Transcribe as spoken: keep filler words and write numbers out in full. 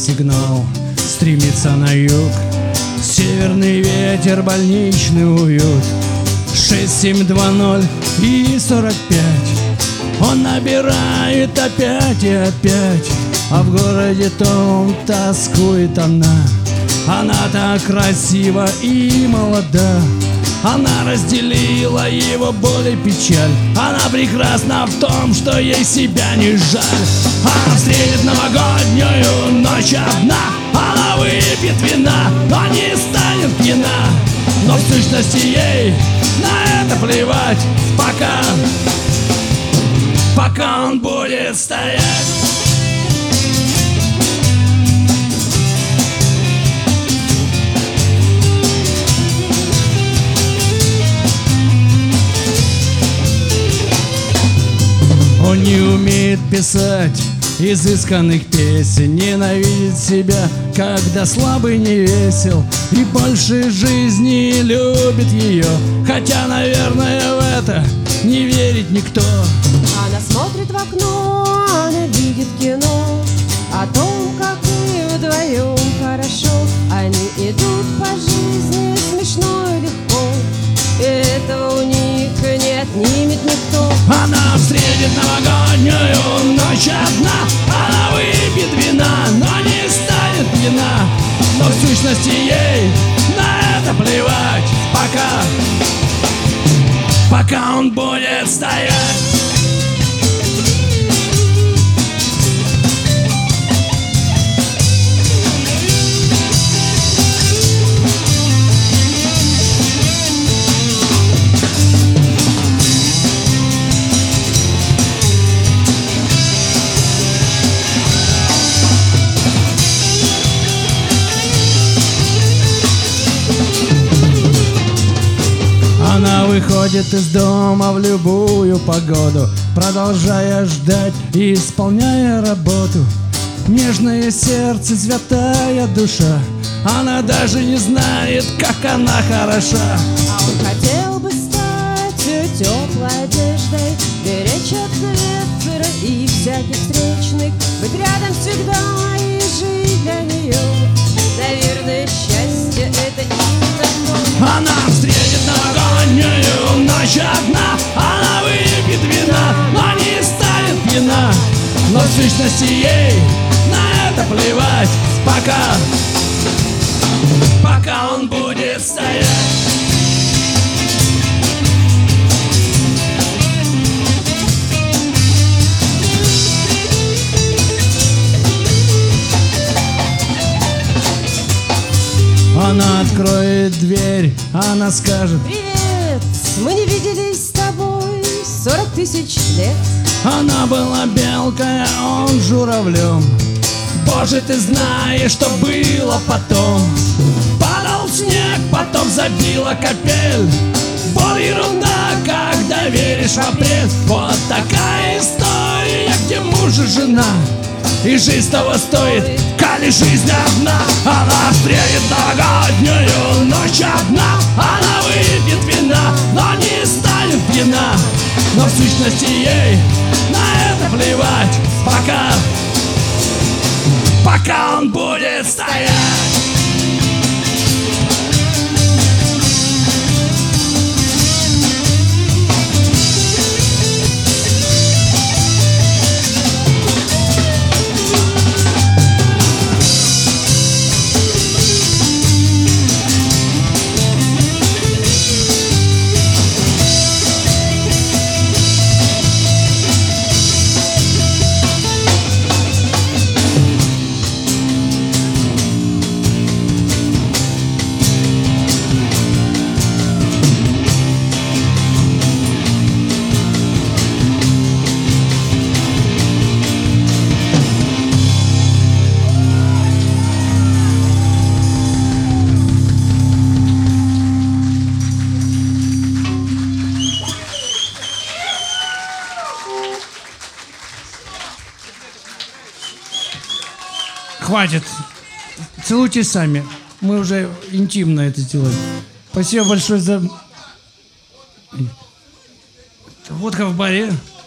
сигнал стремится на юг. Северный ветер, больничный уют. Шесть, семь, два, ноль и сорок пять. Он набирает опять и опять. А в городе том тоскует она. Она так красива и молода. Она разделила его боль и печаль. Она прекрасна в том, что ей себя не жаль. Она встретит новогоднюю ночь одна. Она выпьет вина, но не станет пьяна. Но в сущности ей на это плевать. Пока, пока он будет стоять. Он не умеет писать изысканных песен, ненавидит себя, когда слабый не весел, и больше жизни любит ее, хотя, наверное, в это не верит никто. Она смотрит в окно, она видит кино о том, как им вдвоем хорошо. Они идут по жизни смешно и легко, и этого у них не отнимет никто. Она встретит новогоднюю ночь одна. Она выпьет вина, но не станет пьяна. Но в сущности ей на это плевать. Пока, пока он будет стоять. Она выходит из дома в любую погоду, продолжая ждать и исполняя работу. Нежное сердце, святая душа. Она даже не знает, как она хороша. А он хотел бы стать ее теплой одеждой, беречь от ветра и всяких встречных, быть рядом всегда и жить для нее. Наверное, счастье — это именно то. Она встретит новогоднюю ночь одна. Она выпьет вина, но не станет пьяна. Но в сущности ей на это плевать. Пока, пока он будет стоять. Она откроет дверь, она скажет: привет, мы не виделись с тобой сорок тысяч лет. Она была белкой, а он журавлем. Боже, ты знаешь, что было потом. Падал снег, потом забила капель. Боль ерунда, когда веришь в апрель. Вот такая история, где муж и жена, и жизнь того стоит, коли жизнь одна. Она встретит новогоднюю ночь одна. Она выпьет вина, но не станет пьяна. Но в сущности ей на это плевать. Пока, пока он будет стоять. Хватит. Целуйтесь сами. Мы уже интимно это сделали. Спасибо большое за... Водка в баре.